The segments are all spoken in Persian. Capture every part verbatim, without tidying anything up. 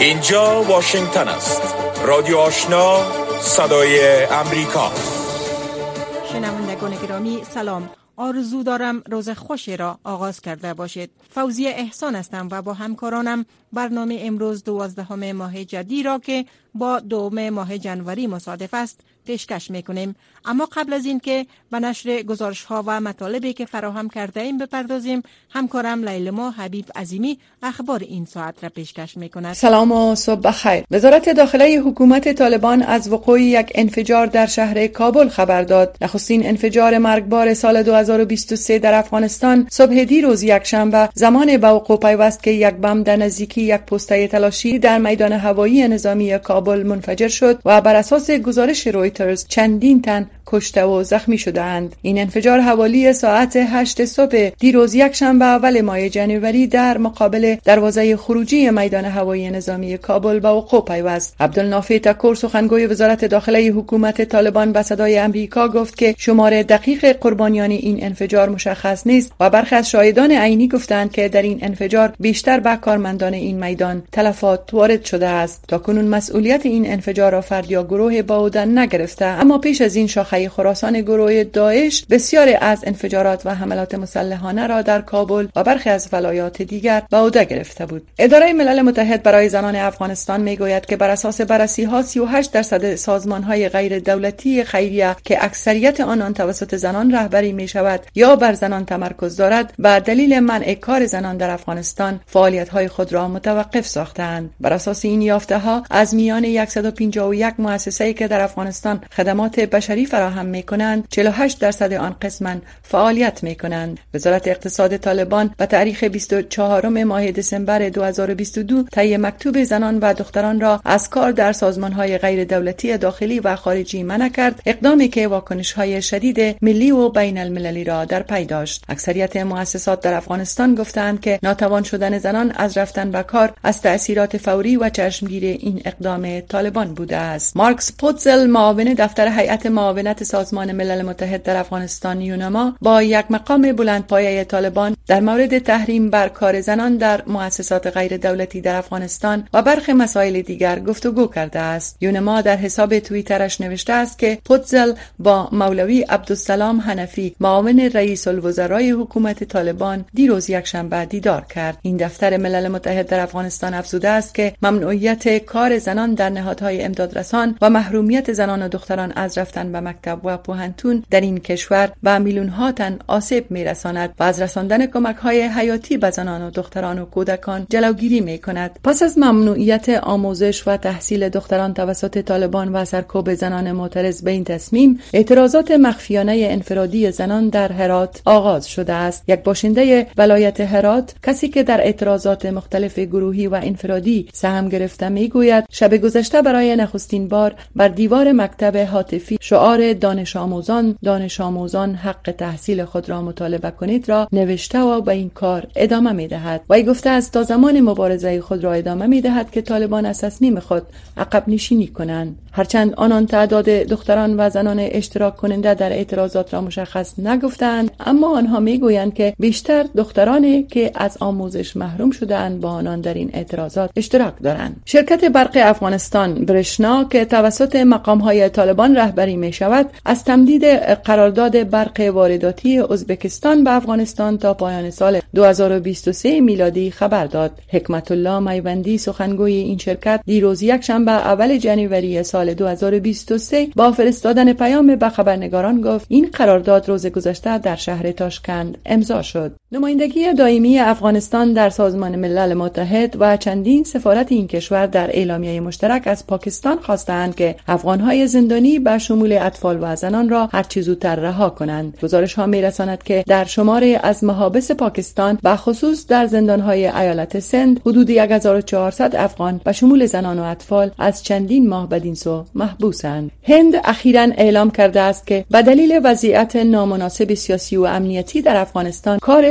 اینجا واشنگتن است. رادیو آشنا، صدای امریکا. شنوندگان گرامی سلام. آرزو دارم روز خوشی را آغاز کرده باشید. فوزیه احسان هستم و با همکارانم برنامه امروز دوازدهم ماه جدی را که با دوم ماه جنوری مصادف است پیشکش میکنیم. اما قبل از این که به نشر گزارش ها و مطالبی که فراهم کرده ایم بپردازیم، همکارم لیلما حبیب عظیمی اخبار این ساعت را پیشکش میکند. سلام و صبح بخیر. وزارت داخلی حکومت طالبان از وقوع یک انفجار در شهر کابل خبر داد. نخستین انفجار مرگبار سال دو هزار و بیست و سه در افغانستان صبح دیروز یکشنبه زمان به وقوع پیوست که یک بم در نزدیکی یک پوسته تلاشی در میدان هوایی نظامی کابل منفجر شد و بر اساس گزارش رویترز چندین تن کشته و زخمی شدند. این انفجار حوالی ساعت هشت صبح دیروز یکشنبه اول ماه جنوری در مقابل دروازه خروجی میدان هوایی نظامی کابل به وقوع پیوست. عبدالنافع تکور سخنگوی وزارت داخلی حکومت طالبان به صدای امریکا گفت که شمار دقیق قربانیان این انفجار مشخص نیست و برخی از شاهدان عینی گفتند که در این انفجار بیشتر به کارمندان این میدان تلفات وارد شده است. تاکنون مسئولیت این انفجار را فرد یا گروه به عهده نگرفته، اما پیش از این شاخه خراسان گروه داعش بسیاری از انفجارات و حملات مسلحانه را در کابل و برخی از ولایات دیگر به عهده گرفته بود. اداره ملل متحد برای زنان افغانستان میگوید که بر اساس بررسی‌ها سی و هشت درصد سازمان‌های غیر دولتی خیریه که اکثریت آنان توسط زنان رهبری می‌شود یا بر زنان تمرکز دارد به دلیل منع کار زنان در افغانستان فعالیت‌های خود را متوقف ساختند. بر اساس این یافته‌ها از میان صد و پنجاه و یک مؤسسه‌ای که در افغانستان خدمات بشری فراهم می‌کنند چهل و هشت درصد آن قسماً فعالیت می‌کنند. وزارت اقتصاد طالبان به تاریخ بیست و چهارم ماه دسامبر دو هزار و بیست و دو طی مکتوب زنان و دختران را از کار در سازمان‌های غیر دولتی داخلی و خارجی منع کرد، اقدامی که واکنش‌های شدید ملی و بین المللی را در پی داشت. اکثریت مؤسسات در افغانستان گفتند که ناتوان شدن زنان از رفتن به کار از تأثیرات فوری و چشمگیر این اقدام طالبان بوده است. مارکس پوتزل، معاون دفتر هیئت معاونت سازمان ملل متحد در افغانستان یونما، با یک مقام بلندپایه طالبان در مورد تحریم بر کار زنان در مؤسسات غیر دولتی در افغانستان و برخی مسائل دیگر گفتگو کرده است. یونما در حساب توییترش نوشته است که پوتزل با مولوی عبدالسلام حنفی، معاون رئیس الوزرای حکومت طالبان، دیروز یکشنبه دیدار کرد. این دفتر ملل متحد در افغانستان افزوده است که ممنوعیت کار زنان در نهادهای امدادرسان و محرومیت زنان و دختران از رفتن به مکتب و پوهنتون در این کشور به میلیون‌ها تن آسیب می‌رساند و از رساندن کمک‌های حیاتی به زنان و دختران و کودکان جلوگیری می‌کند. پس از ممنوعیت آموزش و تحصیل دختران توسط طالبان و سرکوب زنان معترض به این تصمیم، اعتراضات مخفیانه انفرادی زنان در هرات آغاز شده است. یک باشنده ولایت هرات، کسی که در اعتراضات مختلف گروهی و انفرادی سهم گرفته، میگوید شب گذشته برای نخستین بار بر دیوار مکتب هاتفی شعار دانش آموزان دانش آموزان حق تحصیل خود را مطالبه کنید را نوشته و به این کار ادامه میدهد. وی گفته است تا زمان مبارزه خود را ادامه میدهد که طالبان از تصمیم خود عقب نشینی کنند. هرچند آنان تعداد دختران و زنان اشتراک کننده در اعتراضات را مشخص نگفتند، اما آنها میگویند که بیشتر دخترانی که از آموزش محروم شده‌اند با آنان در این اعتراضات اشتراک دارند. شرکت برق افغانستان برشنا که توسط مقام‌های طالبان رهبری می‌شود، از تمدید قرارداد برق وارداتی ازبکستان به افغانستان تا پایان سال دو هزار و بیست و سه میلادی خبر داد. حکمت الله میوندی، سخنگوی این شرکت، دیروز یکشنبه اول جنوری سال دو هزار و بیست و سه با فرستادن پیام به خبرنگاران گفت این قرارداد روز گذشته در شهر تاشکند امضا شد. نمایندگی دائمی افغانستان در سازمان ملل متحد و چندین سفارت این کشور در اعلامیه مشترک از پاکستان خواستند که افغان‌های زندانی به شمول اطفال و زنان را هر چه زودتر رها کنند. گزارش‌ها می‌رساند که در شماری از محابس پاکستان، به خصوص در زندان‌های ایالت سند، حدود هزار و چهارصد افغان به شمول زنان و اطفال از چندین ماه بدین سو محبوسند. هند اخیراً اعلام کرده است که به دلیل وضعیت نامناسب سیاسی و امنیتی در افغانستان، کار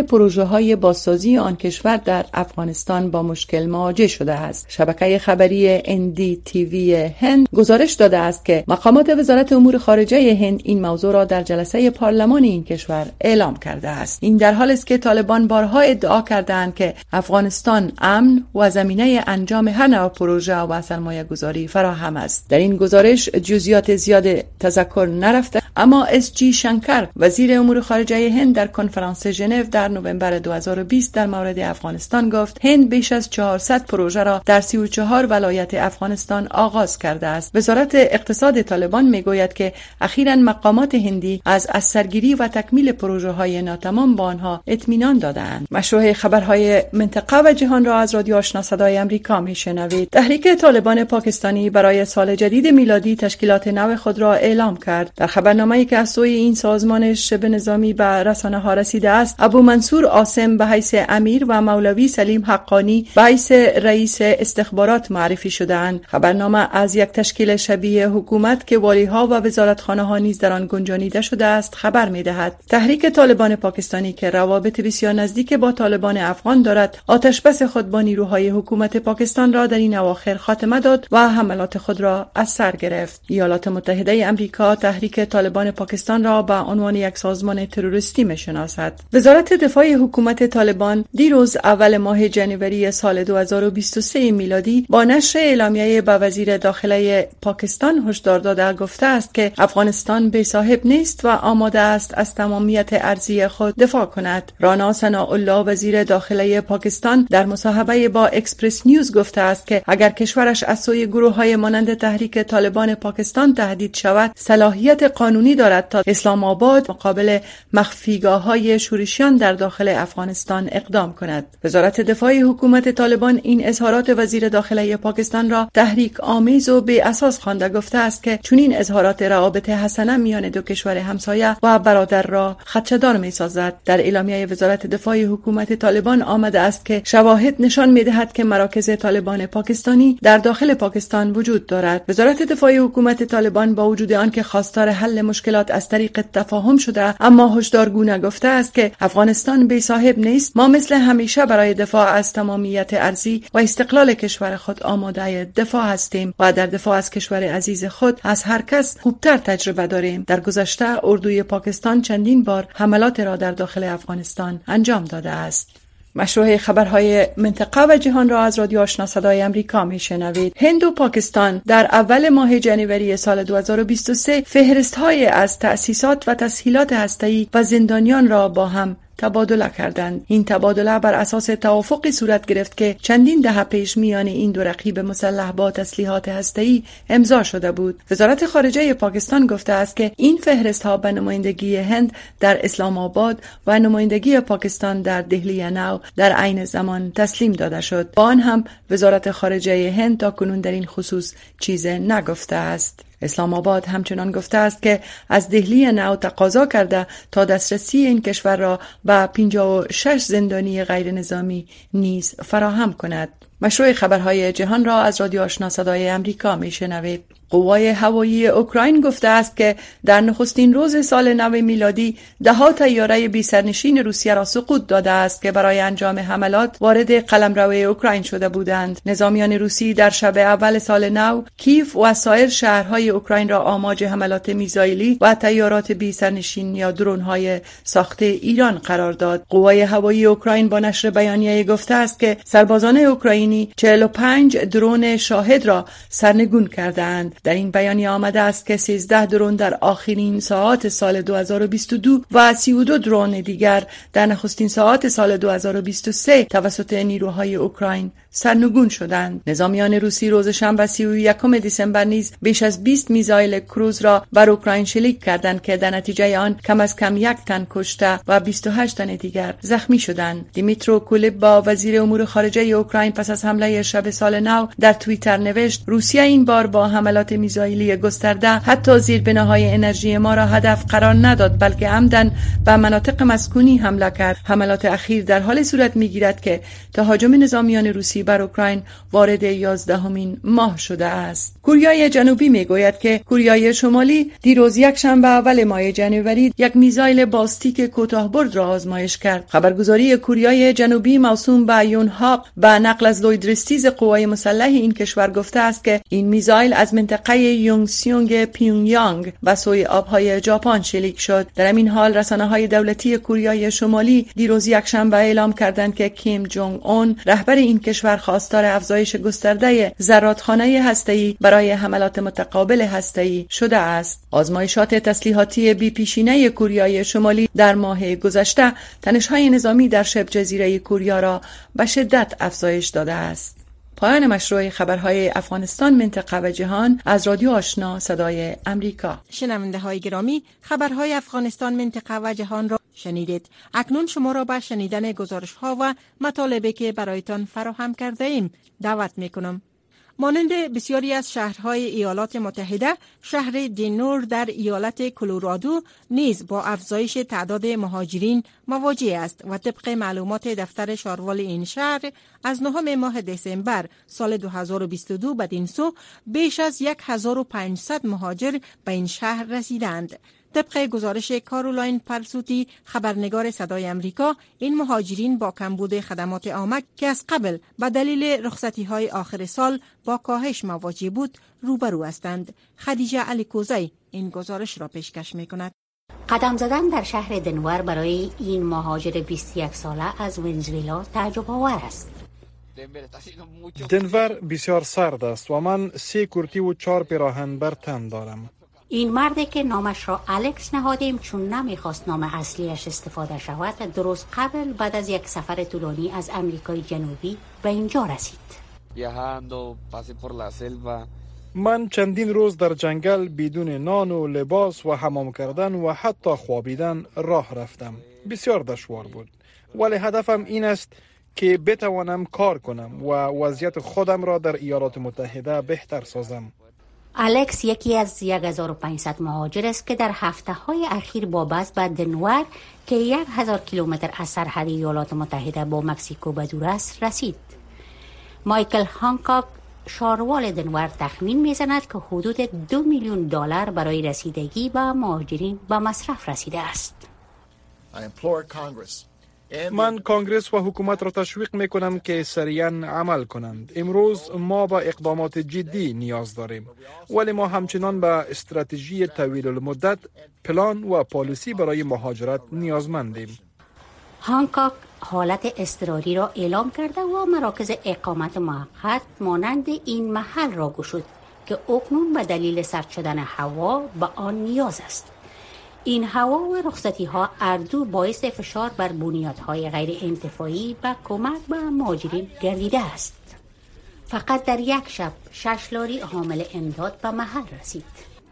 پروژه‌های بازسازی آن کشور در افغانستان با مشکل مواجه شده است. شبکه خبری ان دی تی وی هند گزارش داده است که مقامات وزارت امور خارجه هند این موضوع را در جلسه پارلمان این کشور اعلام کرده است. این در حالی است که طالبان بارها ادعا کردند که افغانستان امن و زمینه انجام هر نوع پروژه و سرمایه‌گذاری فراهم است. در این گزارش جزئیات زیاد تذکر نرفته، اما اس جی شنکر وزیر امور خارجه هند در کنفرانس ژنو در نوامبر دو هزار و بیست در مورد افغانستان گفت هند بیش از چهارصد پروژه را در سی و چهار ولایت افغانستان آغاز کرده است. وزارت اقتصاد طالبان میگوید که اخیراً مقامات هندی از از سرگیری و تکمیل پروژه های ناتمام با آنها اطمینان دادند. مشروع خبرهای منطقه و جهان را از رادیو آشنا صدای امریکا میشنوید. تحریک طالبان پاکستانی برای سال جدید میلادی تشکیلات نو خود را اعلام کرد. در خبرنامه‌ای که از سوی این سازمان شبه نظامی به رسانه‌ها رسیده است، ابو منصور عاصم به حیث امیر و مولوی سلیم حقانی به حیث رئیس استخبارات معرفی شدند. خبرنامه از یک تشکیل شبیه حکومت که والی‌ها و وزارتخانه‌ها نیز در آن گنجانیده شده است خبر می‌دهد. تحریک طالبان پاکستانی که روابط بسیار نزدیک با طالبان افغان دارد، آتشبس خود با نیروهای حکومت پاکستان را در این اواخر خاتمه داد و حملات خود را از سر گرفت. ایالات متحده آمریکا تحریک طالبان پاکستان را به عنوان یک سازمان تروریستی می‌شناسد. وزارت دفاع حکومت طالبان دیروز اول ماه جنوری سال دو هزار و بیست و سه میلادی با نشر اعلامیه به وزیر داخله پاکستان هشدار داده گفته است که افغانستان بی صاحب نیست و آماده است از تمامیت ارضی خود دفاع کند. رانا ثناءالله وزیر داخله پاکستان در مصاحبه با اکسپرس نیوز گفته است که اگر کشورش از سوی گروه‌های مانند تحریک طالبان پاکستان تهدید شود، صلاحیت قانونی دارد تا اسلام آباد مقابل مخفیگاه‌های شورشیان در داخل افغانستان اقدام کند. وزارت دفاع حکومت طالبان این اظهارات وزیر داخله پاکستان را تحریک آمیز و بی اساس خوانده گفته است که چنین اظهارات روابط حسنه میان دو کشور همسایه و برادر را خدشه‌دار می‌سازد. در اعلامیه وزارت دفاع حکومت طالبان آمده است که شواهد نشان می‌دهد که مراکز طالبان پاکستانی در داخل پاکستان وجود دارد. وزارت دفاع حکومت طالبان با وجود آنکه خواستار حل مشکلات از طریق تفاهم شده، اما هشدارگونه گفته است که افغانستان بی صاحب نیست. ما مثل همیشه برای دفاع از تمامیت ارضی و استقلال کشور خود آماده دفاع هستیم و در دفاع از کشور عزیز خود از هر کس خوبتر تجربه داریم. در گذشته اردوی پاکستان چندین بار حملات را در داخل افغانستان انجام داده است. مشروع خبرهای منطقه و جهان را از رادیو آشنا صدای امریکا میشنوید. هند و پاکستان در اول ماه جنوری سال دو هزار و بیست و سه فهرست‌های از تأسیسات و تسهیلات هسته‌ای و زندانیان را با هم تبادله کردند. این تبادله بر اساس توافقی صورت گرفت که چندین دهه پیش میان این دو رقیب مسلح با تسلیحات هسته‌ای امضا شده بود. وزارت خارجه پاکستان گفته است که این فهرست‌ها به نمایندگی هند در اسلام آباد و نمایندگی پاکستان در دهلی نو در عین زمان تسلیم داده شد. با آن هم وزارت خارجه هند تاکنون در این خصوص چیزی نگفته است. اسلام آباد همچنان گفته است که از دهلی نو تقاضا کرده تا دسترسی این کشور را به پنجاه و شش زندانی غیر نظامی نیز فراهم کند. مشروع خبرهای جهان را از رادیو آشنا صدای امریکا میشنوید. قوای هوایی اوکراین گفته است که در نخستین روز سال نو میلادی ده ها طیاره بی سرنشین روسیه را سقوط داده است که برای انجام حملات وارد قلمرو اوکراین شده بودند. نظامیان روسی در شب اول سال نو کیف و سایر شهرهای اوکراین را آماج حملات میزایلی و طیارات بی سرنشین یا درون‌های ساخته ایران قرار داد. قوای هوایی اوکراین با نشر بیانیه گفته است که سربازان اوکراینی چهل و پنج درون شاهد را سرنگون کردند. در این بیانیه آمده است که سیزده درون در آخرین ساعات سال دو هزار و بیست و دو و سی و دو درون دیگر در نخستین ساعات سال دو هزار و بیست و سه توسط نیروهای اوکراین سرنگون شدند. نظامیان روسی روز شنبه سی و یکم دسامبر نیز بیش از بیست میزایل کروز را بر اوکراین شلیک کردند که در نتیجه آن کم از کم یک تن کشته و بیست و هشت تن دیگر زخمی شدند. دیمیترو کولبا وزیر امور خارجه اوکراین پس از از حمله شب سال نو در توییتر نوشت روسیه این بار با حملات میزایلی گسترده حتی زیربناهای انرژی ما را هدف قرار نداد، بلکه عمدن به مناطق مسکونی حمله کرد. حملات اخیر در حال صورت میگیرد که تهاجم نظامیان روسی بر اوکراین وارد یازدهمین ماه شده است. کوریای جنوبی میگوید که کوریای شمالی دیروز یک شنبه اول ماه جنوری یک میزایل بالستیک کوتاه‌برد را آزمایش کرد. خبرگزاری کوریای جنوبی موسوم به یونهاپ به نقل از لوید ریستیز قوای مسلح این کشور گفته است که این میزایل از منطقه یونگسیونگ پیونگیانگ به سوی آبهای ژاپن شلیک شد. در همین حال رسانه‌های دولتی کوریای شمالی دیروز یک شنبه اعلام کردند که کیم جونگ اون رهبر این کشور خواستار افزایش گسترده زرادخانه هسته‌ای برای حملات متقابل هسته‌ای شده است. آزمایشات تسلیحاتی بی پیشینه کوریای شمالی در ماه گذشته تنش‌های نظامی در شبه جزیره کوریا را به شدت افزایش داده است. پایان مشروع خبرهای افغانستان، منطقه و جهان از رادیو آشنا صدای امریکا. شنونده های گرامی، خبرهای افغانستان، منطقه و جهان را شنیدید. اکنون شما را به شنیدن گزارش ها و مطالبی که برایتان فراهم کرده ایم دعوت می کنم. مانند بسیاری از شهرهای ایالات متحده، شهر دنور در ایالت کلرادو نیز با افزایش تعداد مهاجرین مواجه است و طبق معلومات دفتر شاروال این شهر از نهم ماه دسامبر سال دو هزار و بیست و دو بدین سو بیش از هزار و پانصد مهاجر به این شهر رسیدند. طبق گزارش کارولاین پرسوتی، خبرنگار صدای امریکا، این مهاجرین با کمبود خدمات عامه که از قبل به دلیل رخصتی‌های آخر سال با کاهش مواجه بود روبرو هستند. خدیجه علی کوزی این گزارش را پیشکش می‌کند. قدم زدن در شهر دنور برای این مهاجر بیست و یک ساله از ونزوئلا تعجب آور است. دنور بسیار سرد است و من سه کرتی و چهار پیراهن بر تن دارم. این مردی که نامش را الکس نهادیم چون نمیخواست نام اصلیش استفاده شود، درست قبل بعد از یک سفر طولانی از امریکای جنوبی به اینجا رسید. من چندین روز در جنگل بدون نان و لباس و حمام کردن و حتی خوابیدن راه رفتم. بسیار دشوار بود، ولی هدفم این است که بتوانم کار کنم و وضعیت خودم را در ایالات متحده بهتر سازم. الکس یکی از هزار و پانصد مهاجر است که در هفته های اخیر با بس به دنور که یک هزار کیلومتر از سرحد ایالات متحده با مکزیکو به دور است رسید. مایکل هانکاک، شاروال دنور، تخمین میزند که حدود دو میلیون دلار برای رسیدگی به مهاجرین به مصرف رسیده است. من کانگرس و حکومت را تشویق می کنم که سریعاً عمل کنند. امروز ما به اقدامات جدی نیاز داریم، ولی ما همچنان به استراتژی طویل المدت، پلان و پالیسی برای مهاجرت نیازمندیم. هانکاک حالت اضطراری را اعلام کرده و مراکز اقامت موقت مانند این محل را گشود که اکنون به دلیل سرد شدن هوا به آن نیاز است. این هوا و رخصتی ها اردو باعث فشار بر بنیادهای غیر انتفاعی و کمک به مهاجرین گردیده است. فقط در یک شب شش لاری حامل امداد به محل رسید.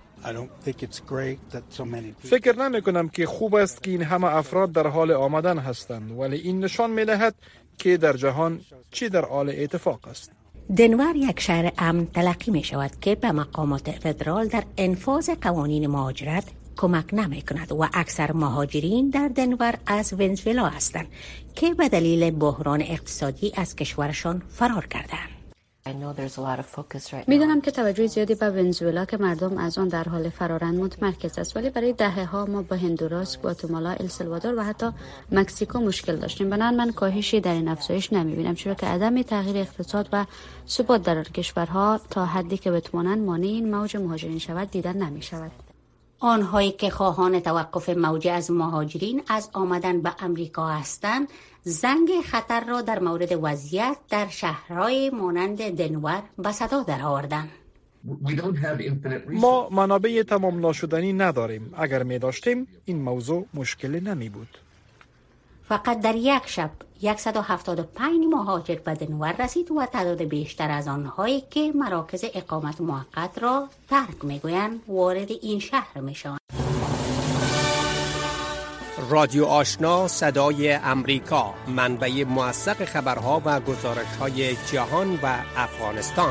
فکر نمی کنم که خوب است که این همه افراد در حال آمدن هستند، ولی این نشان می دهد که در جهان چی در حال اتفاق است. دنور یک شهر امن تلقی می شود که به مقامات فدرال در انفاذ قوانین مهاجرت کمک نمی کند و اکثر مهاجرین در دنور از ونزوئلا هستند که به دلیل بحران اقتصادی از کشورشان فرار کردند. میدانم که توجه زیادی به ونزوئلا که مردم از آن در حال فرارند متمرکز است، ولی برای دهه‌ها ما با هندوراس، گواتمالا، السالوادور و حتی مکزیکو مشکل داشتیم. بنابراین من کاهشی در این افزایش نمیبینم، چرا که عدم تغییر اقتصاد و ثبات در کشورها تا حدی که بتوانند مانع این موج مهاجرین شود دیدن نمیشود. آنهایی که خواهان توقف موج از مهاجرین از آمدن به امریکا هستند، زنگ خطر را در مورد وضعیت در شهرهای مانند دنور به صدا درآوردند. ما منابع تمام ناشدنی نداریم. اگر می داشتیم این موضوع مشکل نمی بود. فقط در یک شب صد و هفتاد و پنج مهاجر به دنور رسید و تعداد بیشتر از آنهایی که مراکز اقامت موقت را ترک می‌گویند وارد این شهر می‌شوند. رادیو آشنا صدای امریکا، منبع موثق خبرها و گزارش‌های جهان و افغانستان.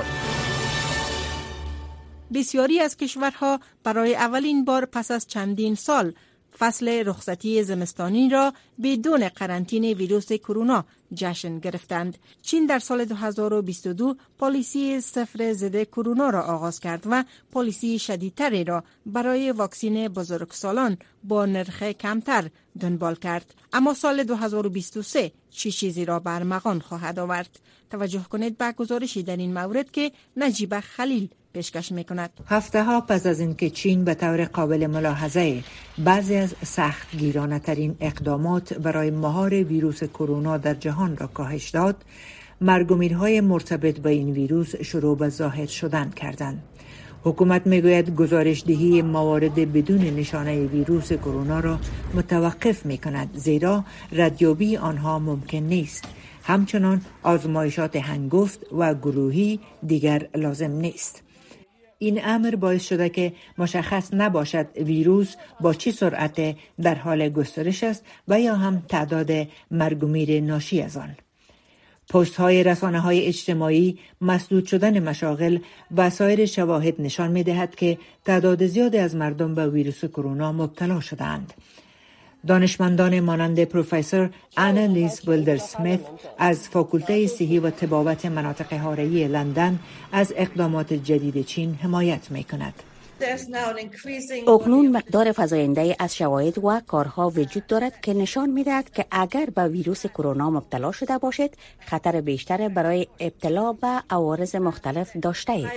بسیاری از کشورها برای اولین بار پس از چندین سال فصل رخصتی زمستانی را بدون قرنطینه ویروس کرونا جشن گرفتند. چین در سال دو هزار و بیست و دو پالیسی صفر ضد کرونا را آغاز کرد و پالیسی شدیدتری را برای واکسن بزرگسالان با نرخ کمتر دنبال کرد. اما سال دو هزار و بیست و سه چه چیزی را برمغان خواهد آورد؟ توجه کنید به گزارشی در این مورد که نجیب خلیل پیشکش می‌کند. هفته ها پس از اینکه چین به طور قابل ملاحظه بعضی از سختگیرانه ترین اقدامات برای مهار ویروس کرونا در جهان را کاهش داد، مرگ و میرهای مرتبط با این ویروس شروع به ظاهر شدن کردند. حکومت میگوید گزارش دهی موارد بدون نشانه ویروس کرونا را متوقف می‌کند، زیرا ردیابی آنها ممکن نیست. همچنان آزمایشات هنگفت و گروهی دیگر لازم نیست. این امر باعث شده که مشخص نباشد ویروس با چه سرعت در حال گسترش است و یا هم تعداد مرگ و میر ناشی از آن. پست های رسانه های اجتماعی، مسدود شدن مشاغل و سایر شواهد نشان می دهد که تعداد زیادی از مردم به ویروس کرونا مبتلا شدند. دانشمندان مانند پروفسور آنا لیز ولدر سمیت از فاکولته صحی و طبابت مناطق حاره‌ای لندن از اقدامات جدید چین حمایت می‌کند. اکنون مقدار فزاینده از شواهد و کارها وجود دارد که نشان می‌دهد که اگر به ویروس کرونا مبتلا شده باشد، خطر بیشتر برای ابتلا به عوارض مختلف داشته اید.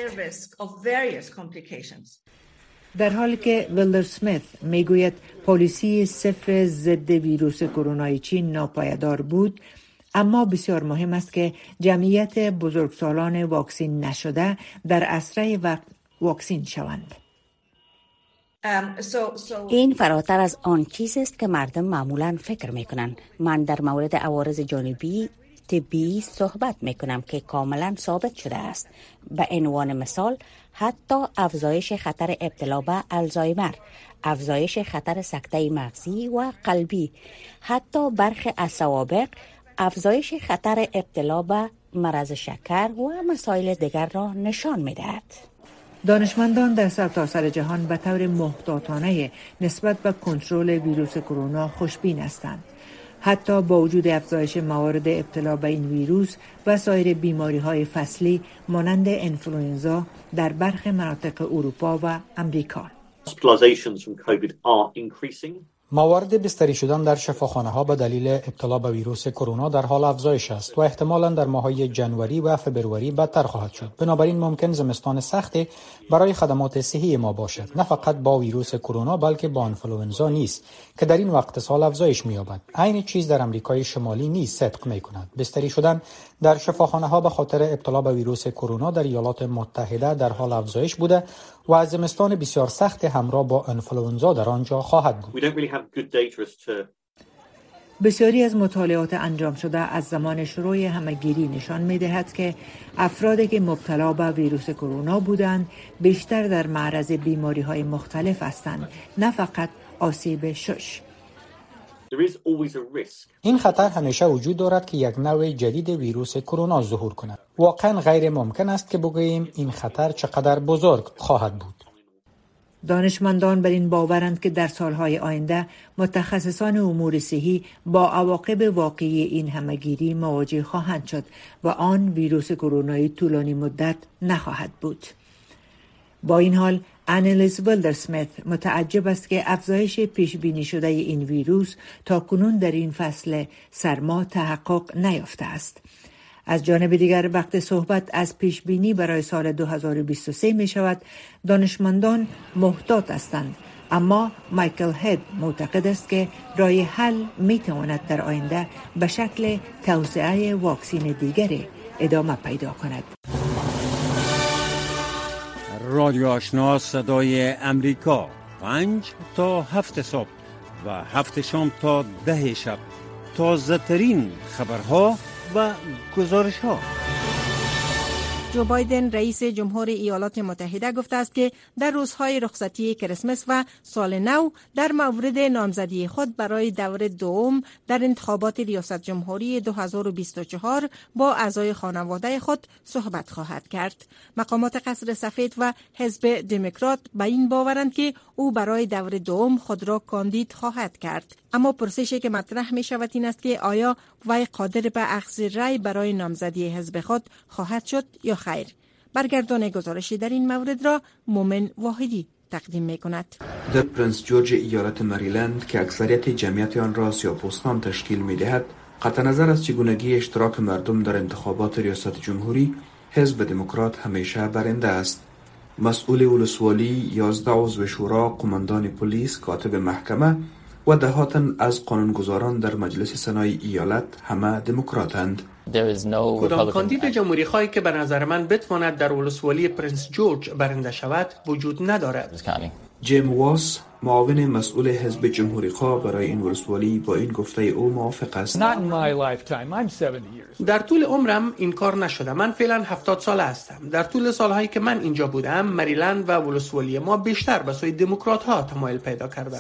در حالی که ولدر سمیت میگوید پالیسی صفر ضد ویروس کرونا چین ناپایدار بود، اما بسیار مهم است که جمعیت بزرگسالان واکسین نشده در اسرع وقت واکسین شوند. این فراتر از آن چیزی است که مردم معمولاً فکر میکنند. من در مورد عوارض جانبی طبی صحبت میکنم که کاملا ثابت شده است. به عنوان مثال، حتی افزایش خطر ابتلا به الزایمر، افزایش خطر سکته مغزی و قلبی، حتی برخی از سوابق افزایش خطر ابتلا به مرض شکر و مسائل دیگر را نشان می‌دهد. دانشمندان در سرتاسر جهان به طور محتاطانه نسبت به کنترل ویروس کرونا خوشبین هستند. حتی با وجود افزایش موارد ابتلا به این ویروس و سایر بیماری‌های فصلی مانند انفلوئنزا در برخی مناطق اروپا و امریکا. موارد بستری شدن در شفاخانه‌ها به دلیل ابتلا به ویروس کرونا در حال افزایش است و احتمالاً در ماه‌های ژانویه و فوریه بدتر خواهد شد. بنابراین ممکن زمستان سختی برای خدمات صحی ما باشد، نه فقط با ویروس کرونا بلکه با انفلوئنزا نیز که در این وقت سال افزایش می‌یابد. عین چیز در آمریکای شمالی نیز صدق می‌کند. بستری شدن در شفاخانه‌ها به خاطر ابتلا به ویروس کرونا در ایالات متحده در حال افزایش بوده و از زمستان بسیار سخت همراه با انفلوئنزا در آنجا خواهد بود. بسیاری از مطالعات انجام شده از زمان شروع همه‌گیری نشان می‌دهد که افرادی که مبتلا به ویروس کرونا بودند بیشتر در معرض بیماری‌های مختلف هستند، نه فقط آسیب شش. این خطر همیشه وجود دارد که یک نوع جدید ویروس کرونا ظهور کند. واقعا غیر ممکن است که بگوییم این خطر چقدر بزرگ خواهد بود. دانشمندان بر این باورند که در سالهای آینده متخصصان امور صحی با عواقب واقعی این همه‌گیری مواجه خواهند شد و آن ویروس کرونایی طولانی مدت نخواهد بود. با این حال آنا لیز ولدر سمیت متعجب است که افزایش پیش بینی شده این ویروس تا کنون در این فصل سرما تحقق نیافته است. از جانب دیگر وقت صحبت از پیش بینی برای سال دو هزار و بیست و سه می شود، دانشمندان محتاط هستند، اما مایکل هید معتقد است که راه حل می تواند در آینده به شکل توسعه واکسین دیگری ادامه پیدا کند. رادیو آشنا صدای امریکا، پنج تا هفت صبح و هفت شام تا ده شب، تازه ترین خبرها و گزارش ها. جو بایدن رئیس جمهور ایالات متحده گفته است که در روزهای رخصتی کریسمس و سال نو در مورد نامزدی خود برای دور دوم در انتخابات ریاست جمهوری دو هزار و بیست و چهار با اعضای خانواده خود صحبت خواهد کرد. مقامات قصر سفید و حزب دموکرات به این باورند که او برای دور دوم خود را کاندید خواهد کرد. اما پرسشی که مطرح می شود این است که آیا وی قادر به اخذ رأی برای نامزدی حزب خود خواهد شد یا خیر؟ برگردان گزارشی در این مورد را مومن واحدی تقدیم می کند. در پرنس جورج ایالت مریلند که اکثریت جمعیت آن را سیاه‌پوستان تشکیل می دهد، قطع نظر از چگونگی اشتراک مردم در انتخابات ریاست جمهوری، حزب دموکرات همیشه برنده است. مسئول ولسوالی، یازده عضو شورا، قماندان پلیس، کاتب محکمه و دهاتن از قانونگذاران در مجلس سنای ایالت همه دموکراتند. کدام کاندید جمهوری خواهی که به نظر من بتواند در ولسوالی پرنس جورج برنده شود وجود ندارد. جیم واس، معاون مسئول حزب جمهوری خواه برای این ولسوالی، با این گفته او موافق است. در طول عمرم این کار نشده. من فعلا هفتاد ساله هستم. در طول سالهایی که من اینجا بودم، مریلند و ولسوالی ما بیشتر به سوی دموکرات ها تمایل پیدا کرده.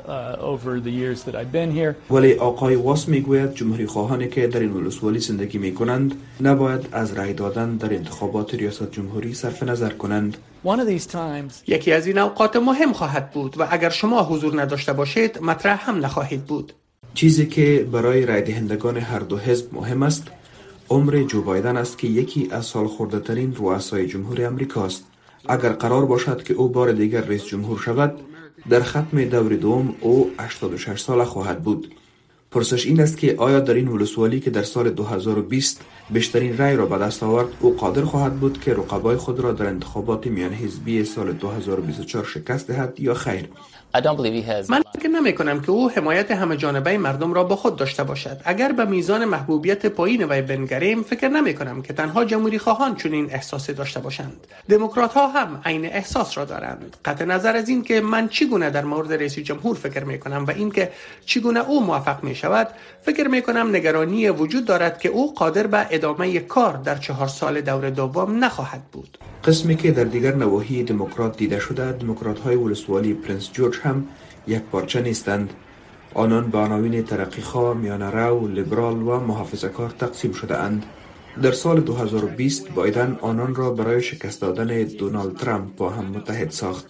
ولی آقای واس میگوید جمهوری خواهانی که در این ولسوالی زندگی می کنند نباید از رای دادن در انتخابات ریاست جمهوری صرف نظر کنند. یکی از این اوقات مهم خواهد بود و اگر شما حضور نداشته باشید مطرح هم نخواهید بود. چیزی که برای رای دهندگان هر دو حزب مهم است عمر جو بایدن است که یکی از سالخورده ترین رؤسای جمهور امریکاست. اگر قرار باشد که او بار دیگر رئیس جمهور شود، در ختم دور دوم او هشتاد و شش ساله خواهد بود. پرسش این است که آیا در این ولسوالی که در سال دو هزار و بیست بیشترین رای را به دست آورد، او قادر خواهد بود که رقبای خود را در انتخابات میان حزبی سال دو هزار و بیست و چهار شکست دهد یا خیر؟ من فکر نمی کنم که او حمایت همه جانبه مردم را با خود داشته باشد. اگر به میزان محبوبیت پایین وی بنگریم، فکر نمی کنم که تنها جمهوری خواهان چنین احساسی داشته باشند. دموکرات ها هم عین احساس را دارند. قطع نظر از این که من چگونه در مورد رئیس جمهور فکر می کنم و این که چگونه او موفق می شود، فکر می کنم نگرانی وجود دارد که او قادر به ادامه کار در چهار سال دور دوم نخواهد بود. قسمی که در دیگر نواحی دموکرات دیده شده، دموکرات های ولسوالی پرنس جورج هم یک پارچه نیستند. آنان به عناوین ترقیخواه، میانه‌رو، لیبرال و محافظه‌کار تقسیم شده اند. در سال دو هزار و بیست بایدن آنان را برای شکست دادن دونالد ترامپ با هم متحد ساخت.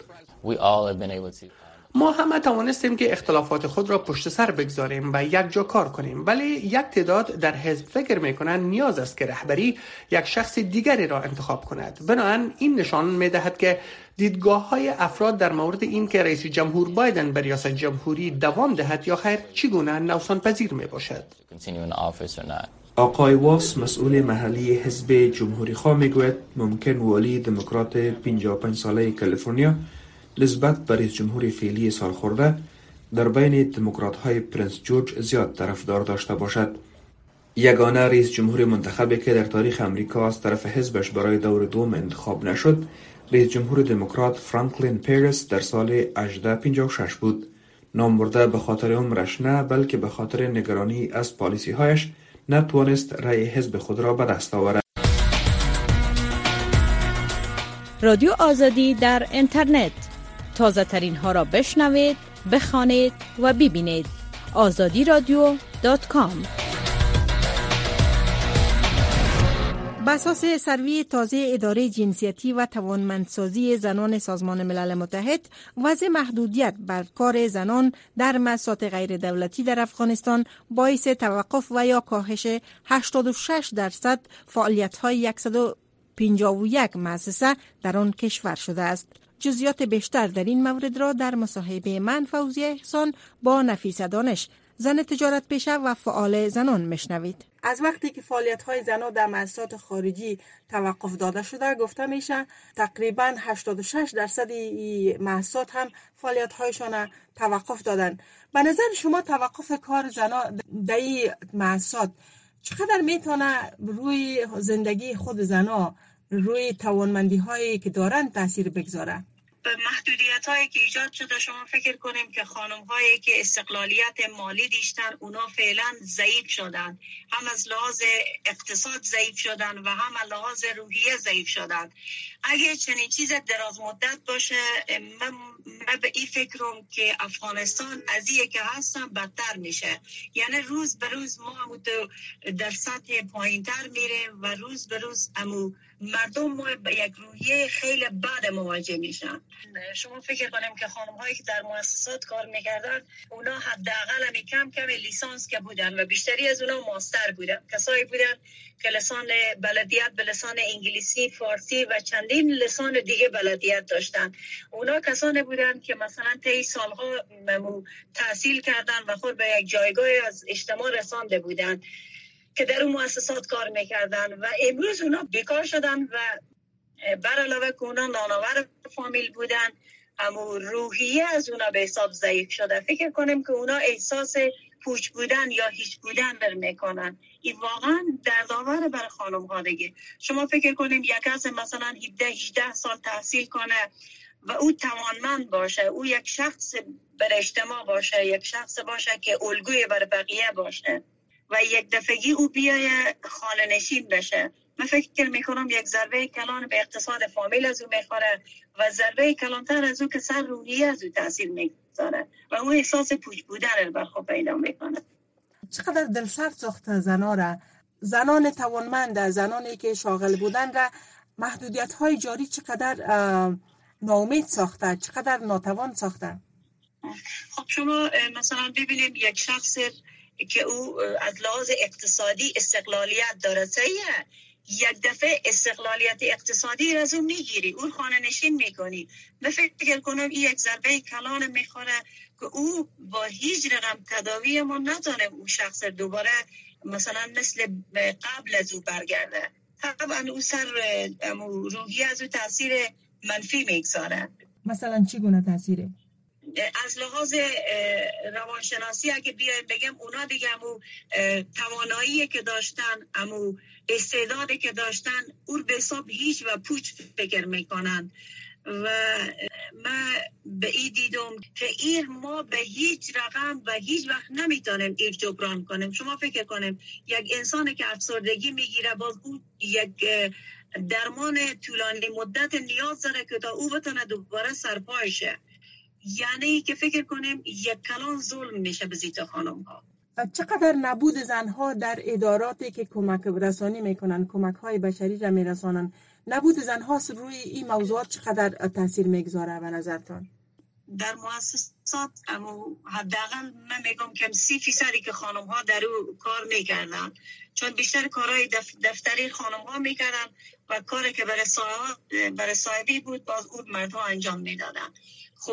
ما همه توانستیم که اختلافات خود را پشت سر بگذاریم و یک جا کار کنیم، ولی یک تعداد در حزب فکر میکنند نیاز است که رهبری یک شخص دیگری را انتخاب کند. بنابراین این نشان میدهد که دیدگاه های افراد در مورد این که رئیس جمهور بایدن به ریاست جمهوری دوام دهد یا خیر چگونه نوسان پذیر می باشد. آقای واس، مسئول محلی حزب جمهوری خواه، میگوید ممکن والی دموکرات پنجاه و پنج ساله کالیفرنیا نسبت به رئیس جمهور فعلی سالخورده در بین دموکرات های پرنس جورج زیاد طرفدار داشته باشد. یگانه رئیس جمهور منتخبی که در تاریخ امریکا از طرف حزبش برای دور دوم انتخاب نشد، رئیس جمهور دموکرات فرانکلین پیرس در سال هجده پنجاه و شش بود. نامبرده به خاطر عمرش نه، بلکه به خاطر نگرانی از پالیسی هایش نتوانست رأی حزب خود را به دست آورد. رادیو آزادی در اینترنت، تازه ترین ها را بشنوید، بخوانید و ببینید. آزادی رادیو دات کام. بر اساس سروی تازه اداره جنسیتی و توانمندسازی زنان سازمان ملل متحد، وضع محدودیت بر کار زنان در مؤسسات غیر دولتی در افغانستان باعث توقف و یا کاهش هشتاد و شش درصد فعالیت‌های صد و پنجاه و یک مؤسسه در آن کشور شده است. جزئیات بیشتر در این مورد را در مصاحبه من فوزیه احسان با نفیسه دانش، زن تجارت پیشه و فعال زنان میشنوید. از وقتی که فعالیت‌های زنان در مؤسسات خارجی توقف داده شده، گفته میشه تقریباً هشتاد و شش درصد این مؤسسات هم فعالیت‌هایشان توقف دادن. به نظر شما توقف کار زنان در این مؤسسات چقدر میتونه روی زندگی خود زنان، روی توانمندی هایی که دارن تاثیر بگذاره؟ به محدودیت هایی که ایجاد شده شما فکر کنیم که خانم هایی که استقلالیت مالی داشتن اونا فعلا ضعیف شدن، هم از لحاظ اقتصاد ضعیف شدن و هم از لحاظ روحیه ضعیف شدن. اگه چنین چیز دراز مدت باشه من, من به این فکرم که افغانستان از این که هستن بدتر میشه، یعنی روز به روز ما همو در سطح پایین تر میریم و روز به روز همو مردم ما به یک روحیه خیلی بد مواجه میشن. شما فکر کنیم که خانم هایی که در مؤسسات کار میکردن اونا حداقل همی کم کم لیسانس که بودن و بیشتری از اونا ماستر بودن، کسایی بودن که لسان بلدیت به لسان انگلیسی، فارسی و چندین لسان دیگه بلدیت داشتن. اونا کسانی بودن که مثلا طی سالها تحصیل کردن و خود به یک جایگاه از اجتماع رسانده بودن که در اون مؤسسات کار میکردن و امروز اونا بیکار شدن و بر علاوه که اونا نانآور فامیل بودن، اما روحیه از اونا به حساب ضعیف شده. فکر کنیم که اونا احساس پوچ بودن یا هیچ بودن بر میکنن. این واقعا دردآور برای خانم ها دیگه. شما فکر کنیم یک کس مثلا هفده هجده سال تحصیل کنه و او توانمند باشه، او یک شخص بر اجتماع باشه، یک شخص باشه که الگوی بر بقیه باشه و یک دفعگی او بیای خانه نشین بشه. من فکر میکنم یک ضربه کلان به اقتصاد فامیل از او میخوره و ضربه کلانتر از او که سر روحیه از او تاثیر میگذاره و او احساس پوچ بودن رو بر خود پیدا میکنه. چقدر دلسرد ساخته زنا را، زنان توانمند، زنانی که شاغل بودن را محدودیت های جاری چقدر ناامید ساخته، چقدر ناتوان ساخته. خب شما مثلا ببینیم یک شخص که او از لحاظ اقتصادی استقلالیت داره، صحیحه، یک دفعه استقلالیت اقتصادی را از اون میگیری، اون خانه نشین میکنی. من فکر کنم این یک ضربه کلان میخوره که او با هیچ رقم تداوی ما نتونه اون شخص دوباره مثلا مثل قبل از او برگرده. طبعا او سر روحی از او تاثیر منفی میگذاره. مثلا چی گونه تاثیره؟ از لحاظ روانشناسی اگه بیایم بگم اونا دیگه همو توانایی که داشتن، همو استعدادی که داشتن، اون به حساب هیچ و پوچ فکر میکنن و من به این دیدم که این ما به هیچ رقم و هیچ وقت نمیتونیم این جبران کنیم. شما فکر کنیم یک انسانی که افسردگی میگیره باز اون یک درمان طولانی مدت نیاز داره که تا او بتونه دوباره سرپایشه. یعنی که فکر کنیم یک کلان ظلم میشه به زیت خانم ها. چقدر نبود زنها در اداراتی که کمک رسانی میکنن، کمک های بشری را میرسانن، نبود زنها روی این موضوعات چقدر تاثیر میگذاره به نظرتان؟ در مؤسسات اما حداقل من میگم که سی فیصدی که خانم ها در او کار میکردن، چون بیشتر کارهای دف دفتری خانم ها میکردن و کاری که برای صاحب برای صاحبی بود باز اون مردها انجام میدادن. خب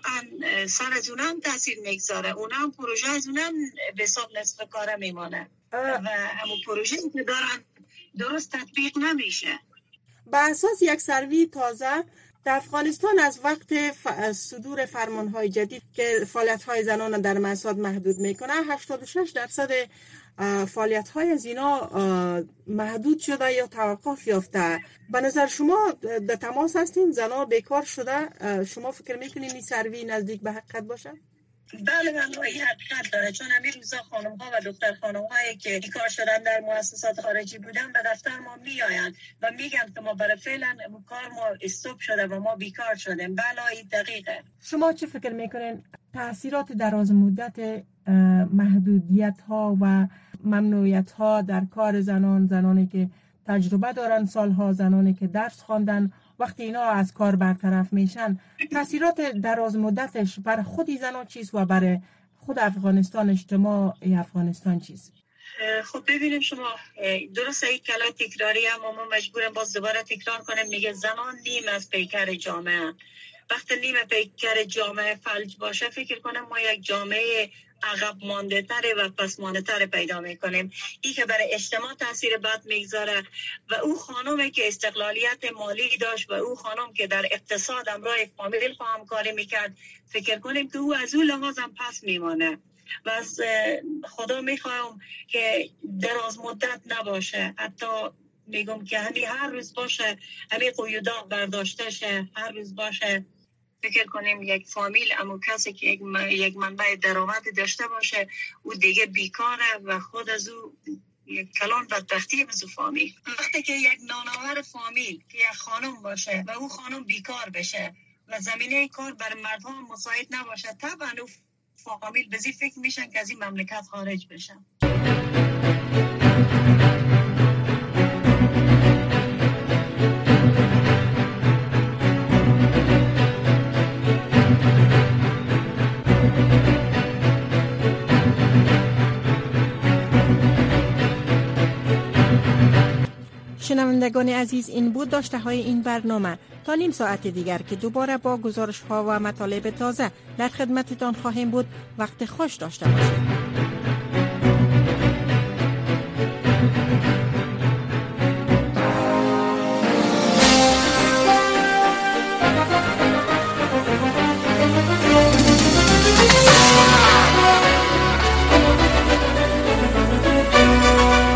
طبعا سر از اونم تاثیر میگذاره، اونم پروژه از اونم به حساب نصف کاره میمانه و همون پروژه که دارن درست تطبیق نمیشه. با اساس یک سروی تازه در افغانستان از وقت ف... صدور فرمانهای جدید که فعالیت‌های زنان در مؤسسات محدود میکنه، هشتاد و شش درصد فعالیت‌های از اینا محدود شده یا توقف یافته. به نظر شما در تماس هستین؟ زنان بیکار شده؟ شما فکر میکنین این سروی نزدیک به حقیقت باشه؟ بله بله این حقیقت داره، چون همین روزا خانم ها و دختر خانم هایی که بیکار شدن در مؤسسات خارجی بودن به دفتر ما میآیند و میگن که ما برای فعلا کار ما استوب شده و ما بیکار شدیم. بله این دقیقه. شما چه فکر میکنین تاثیرات دراز مدت محدودیت ها و ممنوعیت ها در کار زنان، زنانی که تجربه دارن سالها، زنانی که درس خواندن، وقتی اینا از کار برطرف میشن، تاثیرات دراز مدتش بر خودی زنان چیست و برای خود افغانستان، اجتماع افغانستان چیست؟ خب ببینیم شما درسته این کلمه تکراری هم ما مجبوریم باز دوباره تکرار کنیم. میگه زنان نیم از پیکر جامعه. وقتی نیم پیکر جامعه فلج باشه فکر کنم ما یک جامعه عقب مانده تره و پس مانده تره پیدا میکنیم. این که برای اجتماع تاثیر بد میگذاره و او خانومی که استقلالیت مالی داشت و او خانم که در اقتصاد همراه فامیل خواهم کاری میکرد فکر کنیم که او از او لحاظ هم پس میمانه و از خدا میخواهم که دراز مدت نباشه. حتی میگم که همین هر روز باشه، همین قیودات برداشته شه، هر روز باشه فکر کنیم یک فامیل اما کسی که یک, یک منبع درآمد داشته باشه او دیگه بیکاره و خود از او یک کلان بدبختی از فامیل. وقتی که یک نانآور فامیل که یک خانم باشه و او خانم بیکار بشه و زمینه کار برای مردم مساعد نباشه، طبعا او فامیل بزی فکر میشن که از این مملکت خارج بشن. شنوندگان عزیز، این بود داشته های این برنامه. تا نیم ساعت دیگر که دوباره با گزارش ها و مطالب تازه در خدمتتان خواهیم بود. وقت خوش داشته باشید.